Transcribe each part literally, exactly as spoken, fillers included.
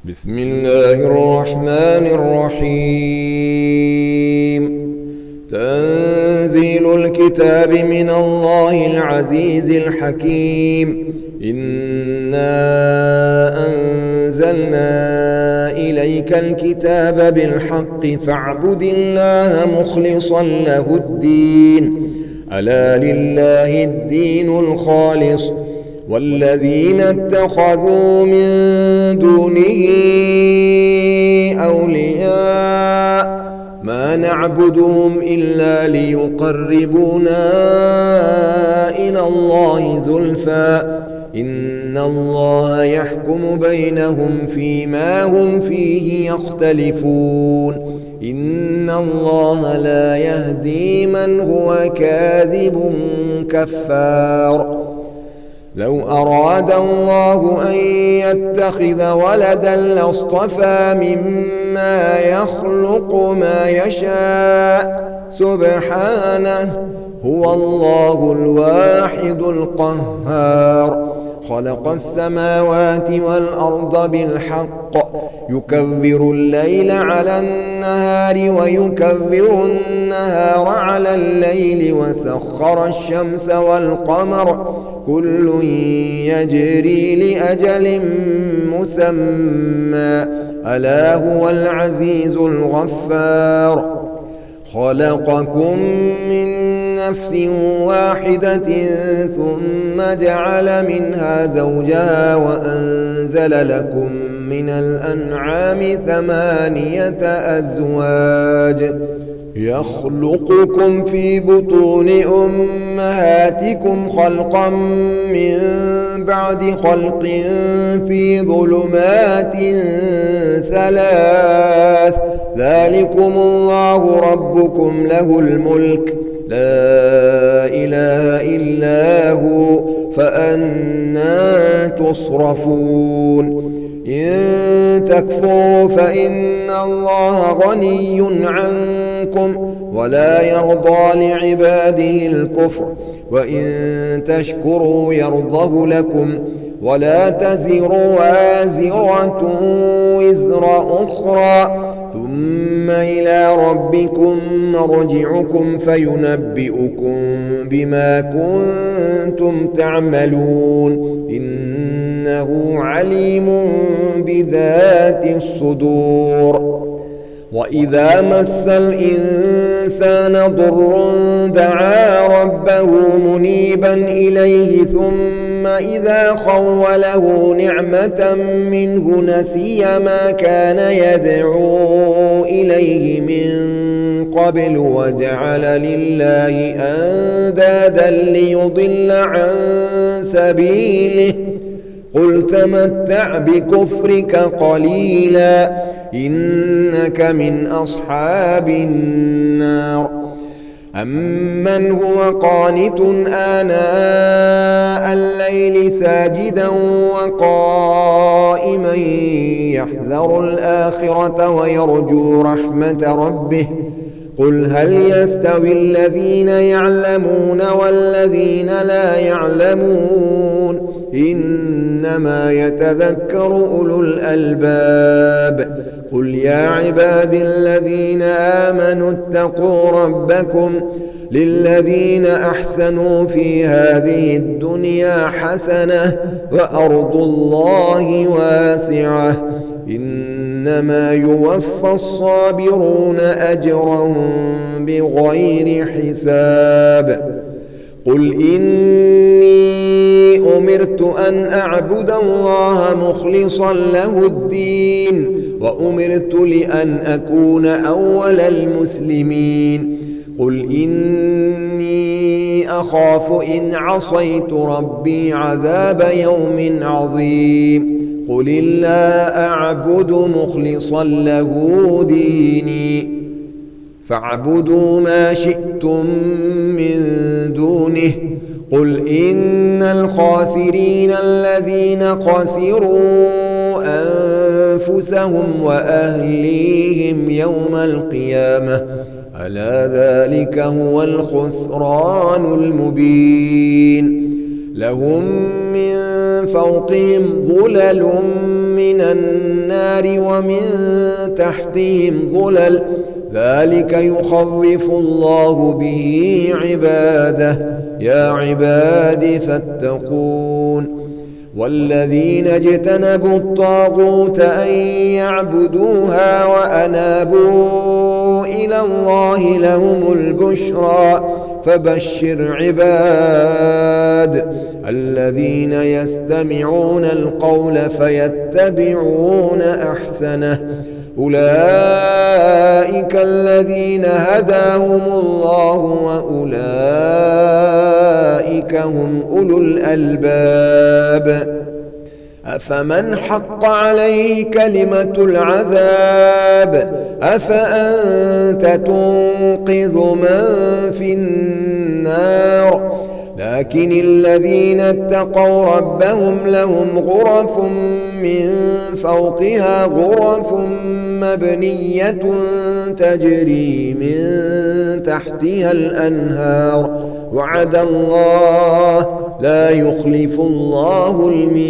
بسم الله الرحمن الرحيم. تنزيل الكتاب من الله العزيز الحكيم. إنا أنزلنا إليك الكتاب بالحق فاعبد الله مخلصا له الدين. ألا لله الدين الخالص والذين اتخذوا من دونه أولياء ما نعبدهم إلا ليقربونا إلى الله زلفى إن الله يحكم بينهم فيما هم فيه يختلفون. إن الله لا يهدي من هو كاذب كفار. لو أراد الله أن يتخذ ولدا لاصطفى مما يخلق ما يشاء سبحانه هو الله الواحد القهار. خلق السماوات والأرض بالحق يكبر الليل على النهار ويكبر النهار على الليل وسخر الشمس والقمر كل يجري لأجل مسمى ألا هو العزيز الغفار. خلقكم من نفس واحدة ثم جعل منها زوجها وأنزل لكم من الأنعام ثمانية أزواج يخلقكم في بطون أمهاتكم خلقا من بعد خلق في ظلمات ثلاث ذلكم الله ربكم له الملك لا إله إلا هو فأنى تصرفون. إن تكفروا فإن الله غني عنكم ولا يرضى لعباده الكفر وإن تشكروا يرضه لكم ولا تزر وازرة وزر أخرى ثم إلى ربكم مرجعكم فينبئكم بما كنتم تعملون إنه عليم بذات الصدور. وإذا مس الإنسان ضر دعا ربه منيبا إليه ثم إذا خوله نعمة منه نسي ما كان يدعو إليه من قبل وجعل لله أندادا ليضل عن سبيله قل تمتع بكفرك قليلا إنك من أصحاب النار. أمن هو قانت آناء الليل ساجدا وقائما يحذر الآخرة ويرجو رحمة ربه قل هل يستوي الذين يعلمون والذين لا يعلمون إنما يتذكر أولو الألباب. قل يا عباد الذين آمنوا اتقوا ربكم للذين أحسنوا في هذه الدنيا حسنة وأرض الله واسعة إنما يوفى الصابرون أجرهم بغير حساب. قل إني أمرت أن أعبد الله مخلصا له الدين وأمرت لأن أكون أول المسلمين. قل إني أخاف إن عصيت ربي عذاب يوم عظيم. قل الله أعبد مخلصا له ديني فاعبدوا ما شئتم من دونه. قل إن الخاسرين الذين خسروا أنفسهم وأهليهم يوم القيامة ألا ذلك هو الخسران المبين. لهم من فوقهم ظلل من النار ومن تحتهم ظلل ذلك يخوف الله به عباده يا عباد فاتقون والذين اجتنبوا الطاغوت أن يعبدوها وأنابوا إلى الله لهم البشرى فبشر عباد الذين يستمعون القول فيتبعون أحسنه أولئك الذين هداهم الله وأولئك هم أولو الألباب أفمن حق عليه كلمة العذاب أفأنت تنقذ من في النار لكن الذين اتقوا ربهم لهم غرف من فوقها غرف مبنية تجري من تحتها الأنهار وعد الله لا يخلف الله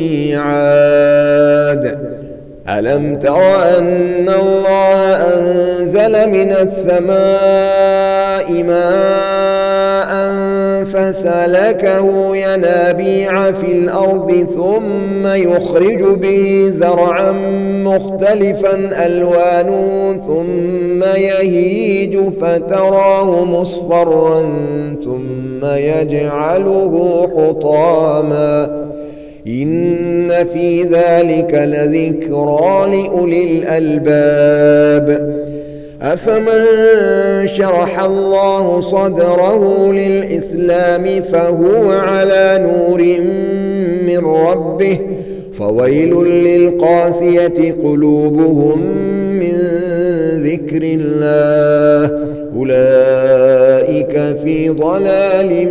الميعاد ألم تر أن الله أنزل من السماء ماء فسلكه ينابيع في الأرض ثم يخرج به زرعا مختلفا ألوانه ثم يهيج فتراه مصفرا ثم يجعله حطاما إن في ذلك لذكرى لأولي الألباب أفمن شرح الله صدره للإسلام فهو على نور من ربه فويل للقاسية قلوبهم من ذكر الله أولئك في ضلال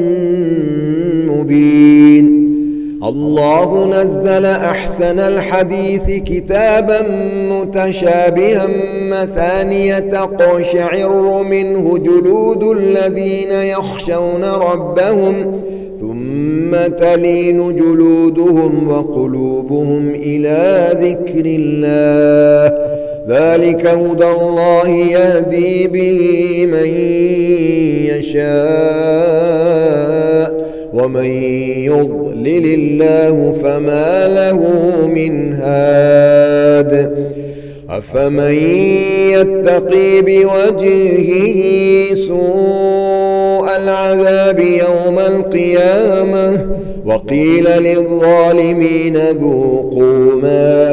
مبين الله نزل أحسن الحديث كتابا متشابها مثانية تقشعر منه جلود الذين يخشون ربهم ثم تلين جلودهم وقلوبهم إلى ذكر الله ذلك هدى الله يهدي به من يشاء ومن يضلل الله فما له من هاد أفمن يتقي بوجهه سوء العذاب يوم القيامة وقيل للظالمين ذوقوا ما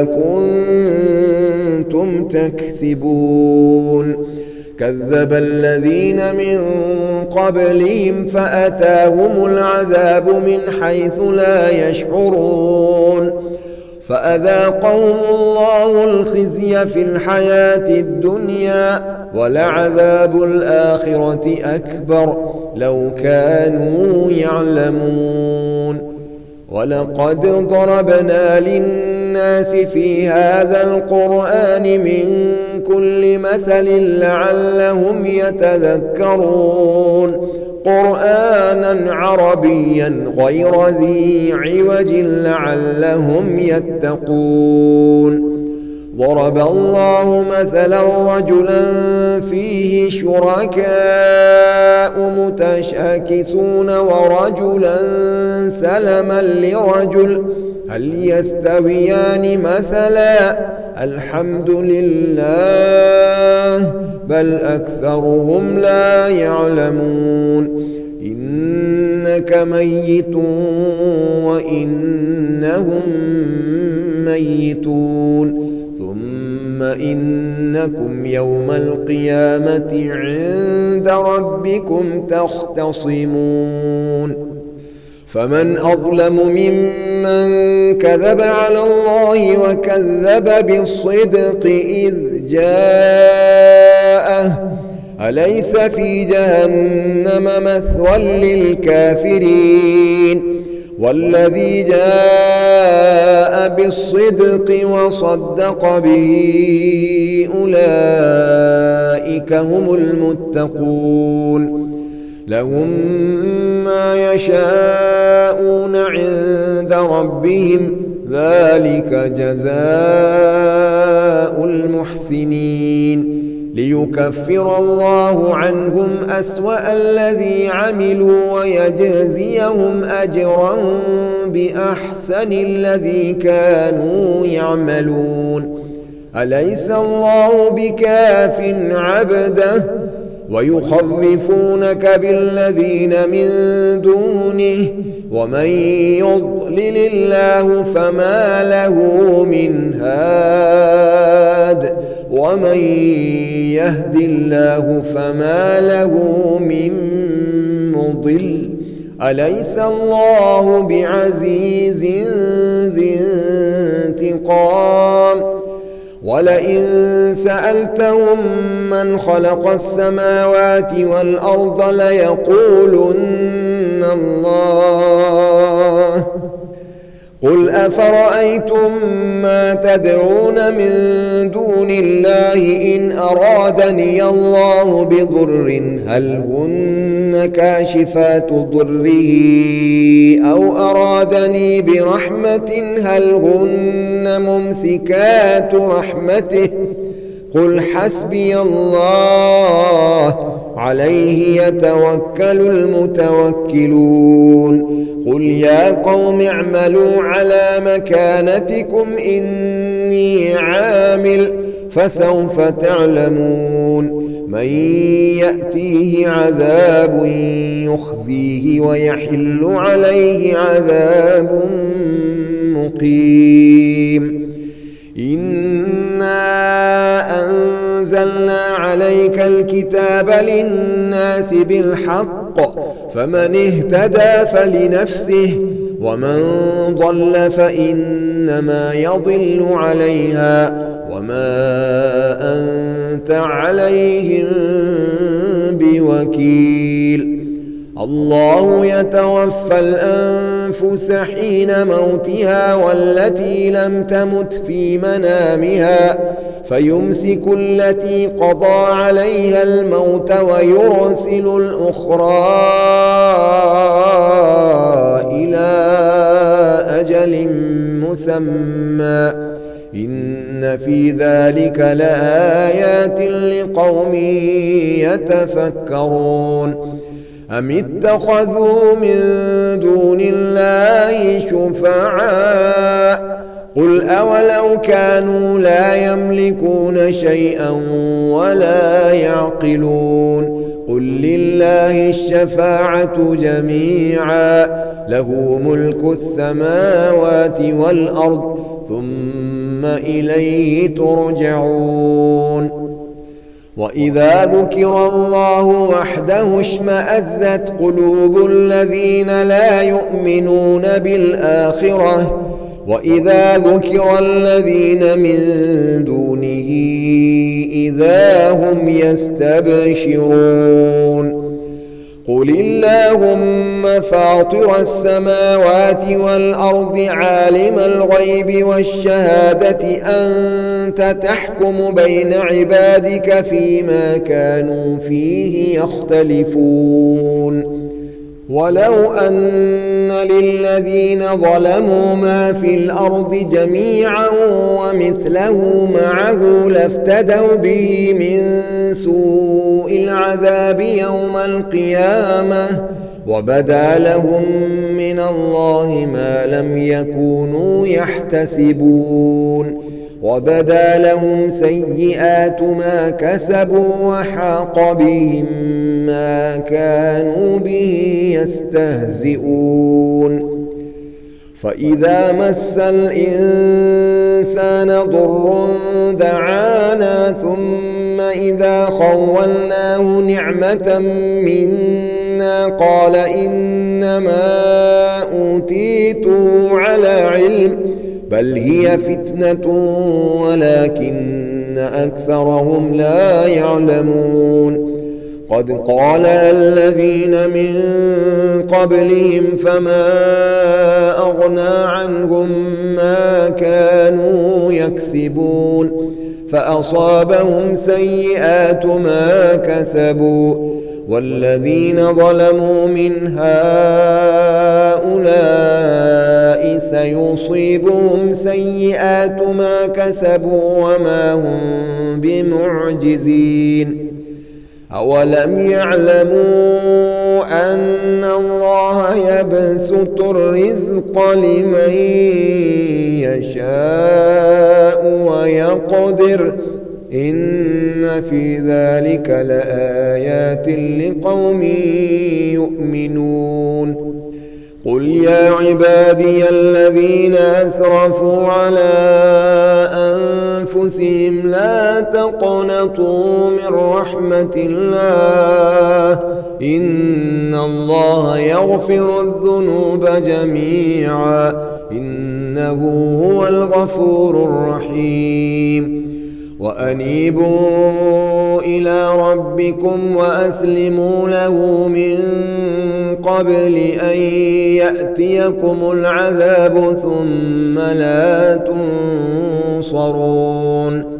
كنتم تكسبون كذب الذين من قبلهم فأتاهم العذاب من حيث لا يشعرون فأذاقهم الله الخزي في الحياة الدنيا ولعذاب الآخرة أكبر لو كانوا يعلمون ولقد ضربنا للناس في هذا القرآن من كل مثل لعلهم يتذكرون قرآنا عربيا غير ذي عوج لعلهم يتقون ضرب الله مثلا رجلا فيه شركاء متشاكسون ورجلا سلما لرجل هل يستويان مثلا الحمد لله بل أكثرهم لا يعلمون إنك ميت وإنهم ميتون ثم إنكم يوم القيامة عند ربكم تختصمون فمن أظلم ممن كذب على الله وكذب بالصدق إذ جاءه أليس في جهنم مثوى للكافرين والذي جاء بالصدق وصدق به أولئك هم المتقون لهم ما يشاءون عند ربهم ذلك جزاء المحسنين ليكفر الله عنهم أسوأ الذي عملوا ويجزيهم أجرا بأحسن الذي كانوا يعملون أليس الله بكاف عبده ويخوفونك بالذين من دونه ومن يضلل الله فما له من هاد ومن يهد الله فما له من مضل أليس الله بعزيز ذي انتقام ولئن سألتهم من خلق السماوات والأرض ليقولن الله قل أفرأيتم ما تدعون من دون الله إن أرادني الله بضر هل هن كاشفات ضره أو أرادني برحمة هل هن ممسكات رحمته قل حسبي الله عليه يتوكل المتوكلون قل يا قوم اعملوا على مكانتكم إني عامل فسوف تعلمون من يأتيه عذاب يخزيه ويحل عليه عذاب مقيم إنا أنزلنا عليك الكتاب للناس بالحق فمن اهتدى فلنفسه ومن ضل فإنما يضل عليها وما أنت عليهم بوكيل الله يتوفى الأنفس حين موتها والتي لم تمت في منامها فيمسك التي قضى عليها الموت ويرسل الأخرى إلى أجل مسمى إن في ذلك لآيات لقوم يتفكرون أم اتخذوا من دون الله شفعاء قل أولو كانوا لا يملكون شيئا ولا يعقلون قل لله الشفاعة جميعا له ملك السماوات والأرض ثم إليه ترجعون وإذا ذكر الله وحده اشمأزت قلوب الذين لا يؤمنون بالآخرة وإذا ذكر الذين من دونه إذا هم يستبشرون قل اللهم فاطر السماوات والأرض عالم الغيب والشهادة أنت تحكم بين عبادك فيما كانوا فيه يختلفون ولو أن للذين ظلموا ما في الأرض جميعا ومثله معه لافتدوا به من سوء العذاب يوم القيامة وبدا لهم من الله ما لم يكونوا يحتسبون وبدا لهم سيئات ما كسبوا وحاق بهم ما كانوا به يستهزئون فإذا مس الإنسان ضر دعانا ثم إذا خولناه نعمة منا قال إنما أوتيته على علم بل هي فتنة ولكن أكثرهم لا يعلمون قد قال الذين من قبلهم فما أغنى عنهم ما كانوا يكسبون فأصابهم سيئات ما كسبوا والذين ظلموا من هؤلاء سيصيبهم سيئات ما كسبوا وما هم بمعجزين. أولم يعلموا أن الله يبسط الرزق لمن يشاء ويقدر إن في ذلك لآيات لقوم يؤمنون. قل يا عبادي الذين أسرفوا على أنفسهم لا تقنطوا من رحمة الله إن الله يغفر الذنوب جميعا إنه هو الغفور الرحيم. وأنيبوا إلى ربكم وأسلموا له من قبل أن يأتيكم العذاب ثم لا تنصرون.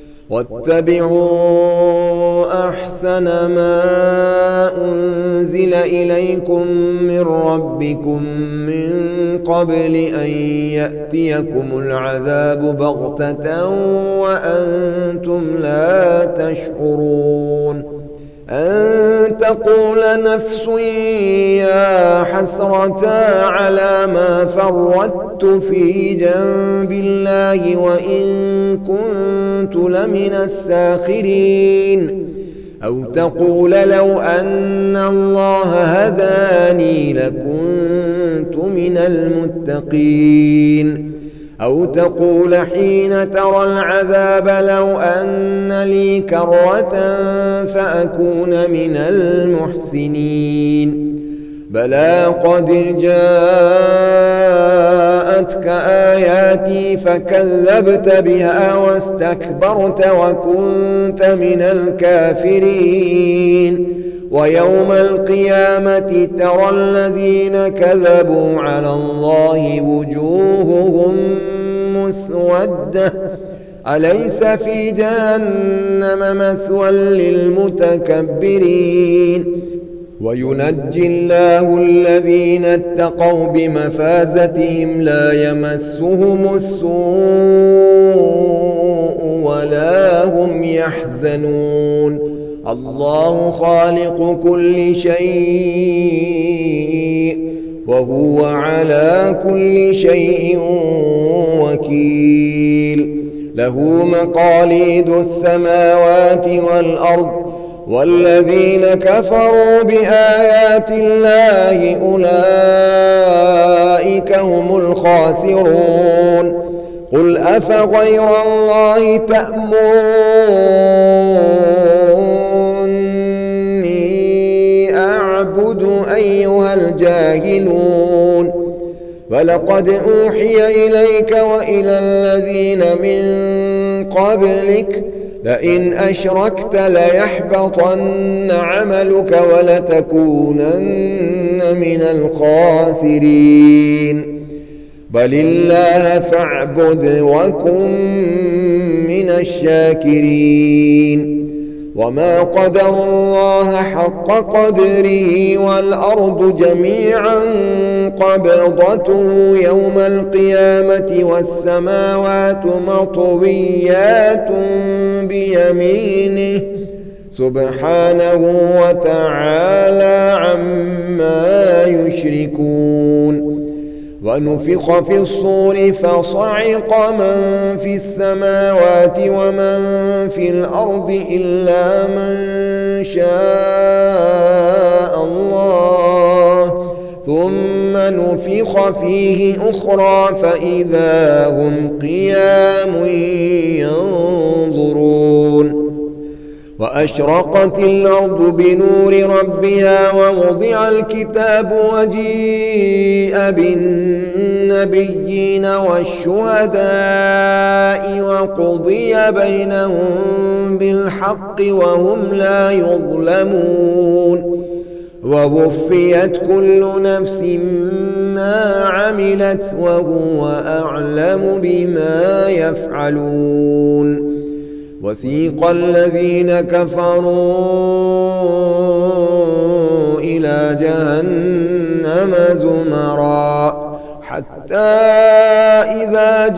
واتبعوا أحسن ما أنزل إليكم من ربكم من قبل أن يأتيكم العذاب بغتة وأنتم لا تشعرون. أن تقول نفس يا حسرة على ما فرطت في جنب الله وإن كنت لمن الساخرين. أو تقول لو أن الله هداني لكنت من المتقين. أو تقول حين ترى العذاب لو أن لي كرة فأكون من المحسنين. بلى قد جاءتك آياتي فكذبت بها واستكبرت وكنت من الكافرين. ويوم القيامة ترى الذين كذبوا على الله وجوههم مسودة أليس في جهنم مثوى للمتكبرين. وينجي الله الذين اتقوا بمفازتهم لا يمسهم السوء ولا هم يحزنون. الله خالق كل شيء وهو على كل شيء وكيل. له مقاليد السماوات والأرض والذين كفروا بآيات الله أولئك هم الخاسرون. قل أفغير الله تأمروني أعبد أيها الجاهلون. ولقد أوحي إليك وإلى الذين من قبلك لئن أشركت ليحبطن عملك ولتكونن من الخاسرين. بل الله فاعبد وكن من الشاكرين. وما قدر الله حق قدره والأرض جميعا قبضته يوم القيامة والسماوات مطويات بيمينه سبحانه وتعالى عما يشركون. ونفخ في الصور فصعق من في السماوات ومن في الأرض إلا من شاء الله ثم نفخ فيه أخرى فإذا هم قيام ينظرون. وأشرقت الأرض بنور ربها ووضع الكتاب وجيء بالنبيين والشهداء وقضي بينهم بالحق وهم لا يظلمون. ووفيت كل نفس ما عملت وهو أعلم بما يفعلون. وسيق الذين كفروا إلى جهنم زمرا حتى إذا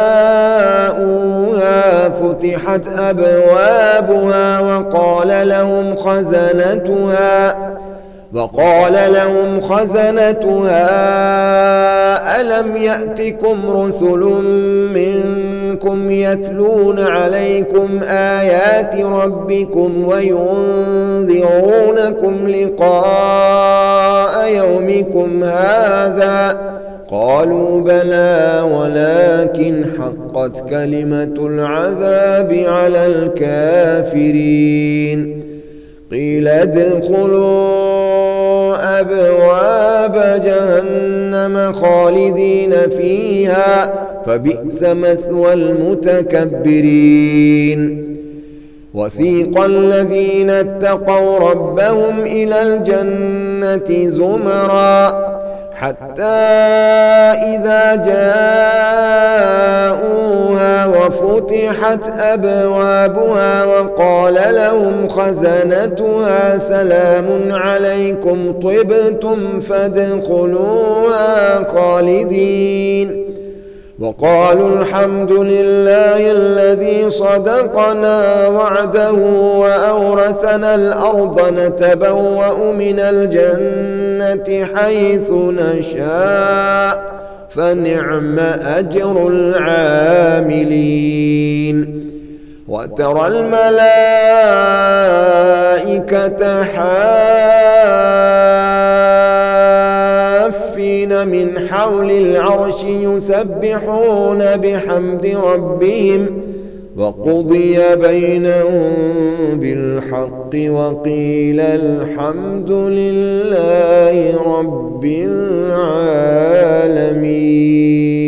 جاءوها فتحت أبوابها وقال لهم خزنتها وقال لهم خزنتها ألم يأتكم رسل منكم يتلون عليكم آيات ربكم وينذرونكم لقاء يومكم هذا قالوا بلى ولكن حقت كلمة العذاب على الكافرين قيل ادخلوا أبواب جهنم خالدين فيها فبئس مثوى المتكبرين وسيق الذين اتقوا ربهم إلى الجنة زمرا حتى إذا جاءوها وفتحت أبوابها وقال لهم خزنتها سلام عليكم طبتم فادخلوها خالدين وقالوا الحمد لله الذي صدقنا وعده وأورثنا الأرض نتبوأ من الجنة حيث نشاء فنعم أجر العاملين وترى الملائكة حافين من حول العرش يسبحون بحمد ربهم وقضي بينهم بالحق وقيل الحمد لله رب العالمين.